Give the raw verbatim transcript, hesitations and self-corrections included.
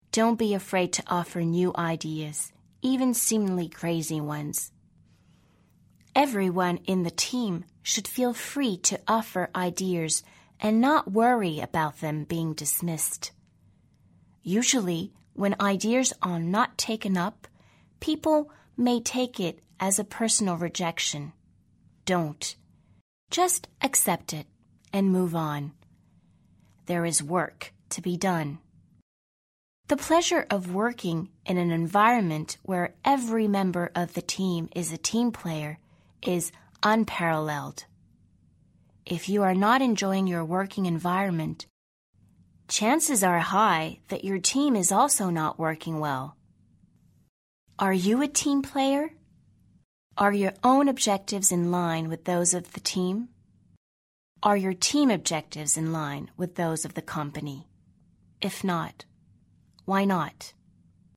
Don't be afraid to offer new ideas, even seemingly crazy ones. Everyone in the team should feel free to offer ideas and not worry about them being dismissed. Usually, when ideas are not taken up, people may take it as a personal rejection. Don't. Just accept it and move on. There is work to be done. The pleasure of working in an environment where every member of the team is a team player is unparalleled. If you are not enjoying your working environment, chances are high that your team is also not working well. Are you a team player? Are your own objectives in line with those of the team? Are your team objectives in line with those of the company? If not, why not?